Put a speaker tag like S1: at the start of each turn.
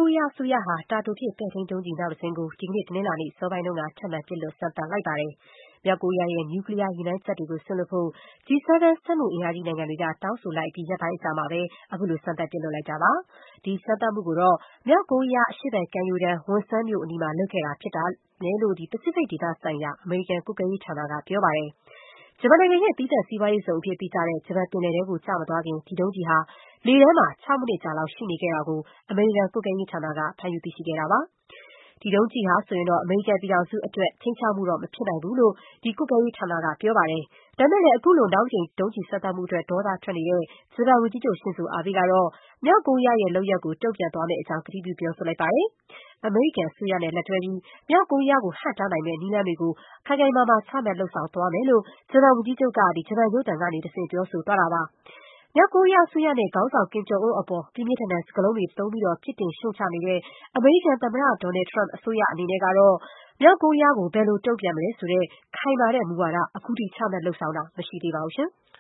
S1: ကိုရီးယားအစိုးရဟာ တာတိုပစ်ပဲ့ထိန်းဒုံးကျည်နောက်တစင်းကို ဒီကနေ့ တနင်္လာနေ့အစောပိုင်းက ထပ်မံပစ်လွှတ်စမ်းသပ်လိုက်ပါတယ်။ မြောက်ကိုရီးယားရဲ့ နျူကလီးယားရည်မှန်းချက်တွေကို စွန့်လွှတ်ဖို့ G7 စက်မှုအင်အားကြီးနိုင်ငံတွေက တောင်းဆိုလိုက်အပြီး ရက်ပိုင်းအကြာမှာပဲ အခုလို စမ်းသပ်ပစ်လွှတ်လိုက်တာပါ။ ဒီစမ်းသပ်မှုကိုတော့ မြောက်ကိုရီးယား အရှေ့ဘက်ကမ်းရိုးတန်း Wonsan မြို့အနီးမှာ လုပ်ခဲ့တာဖြစ်တယ်လို့ ပစိဖိတ်ဒေသဆိုင်ရာ အမေရိကန်ကွပ်ကဲရေးဌာနက ပြောပါတယ်။ ဂျပန်နိုင်ငံရဲ့ သီးသန့်စီးပွားရေးဇုံအဖြစ်သိကြတဲ့ ဂျပန်ပင်လယ်ထဲကို ကျမသွားခင် ဒီဒုံးကျည်ဟာ လေထဲမှာ ၆ မိနစ်ကြာလောက် ရှိနေခဲ့တာကို အမေရိကန်ကွပ်ကဲရေးဌာနက ဖမ်းယူသိရှိခဲ့တာပါ။ ဒီဒုံးကျည်ဟာဆိုရင် အမေရိကန်ပြည်ထောင်စုအတွက် ခြိမ်းခြောက်မှုတော့ မဖြစ်နိုင်ဘူးလို့ ကွပ်ကဲရေးဌာနက ပြောပါတယ်။ ဒါပေမဲ့လည်း အခုလို နောက်တကြိမ် ဒုံးကျည်စမ်းသပ်မှုအတွက် ဒေါသထွက်နေတဲ့ ဂျပန်ဝန်ကြီးချုပ် Shinzo Abe ကတော့ မြောက်ကိုရီးယားရဲ့ လုပ်ရပ်ကို တုံ့ပြန်သွားမယ့်အကြောင်း ကတိပြု ပြောဆိုလိုက်ပါတယ်။ အမေရိကန်အစိုးရနဲ့ လက်တွဲပြီး မြောက်ကိုရီးယားကို ဟန့်တားနိုင်မယ့် နည်းလမ်းတွေကို ခိုင်ခိုင်မာမာ ချမှတ်လုပ်ဆောင်သွားမယ်လို့ ဂျပန်ဝန်ကြီးချုပ်က ဂျပန်ရုပ်သံကနေတဆင့် ပြောဆိုသွားတာပါ။ မြောက်ကိုရီးယားအစိုးရနဲ့ ခေါင်းဆောင် Kim Jong Un အပေါ် ပြင်းပြင်းထန်ထန် စကားလုံးတွေသုံး ပြစ်တင်ရှုတ်ချနေတဲ့ အမေရိကန်သမ္မတ Donald Trump အစိုးရအနေနဲ့ကတော့ မြောက်ကိုရီးယားကို ဘယ်လိုတုံ့ပြန်မလဲဆိုတဲ့ ခိုင်မာတဲ့မူဝါဒ ခုထိ ချမှတ်လုပ်ဆောင်တာ မရှိသေးပါဘူး။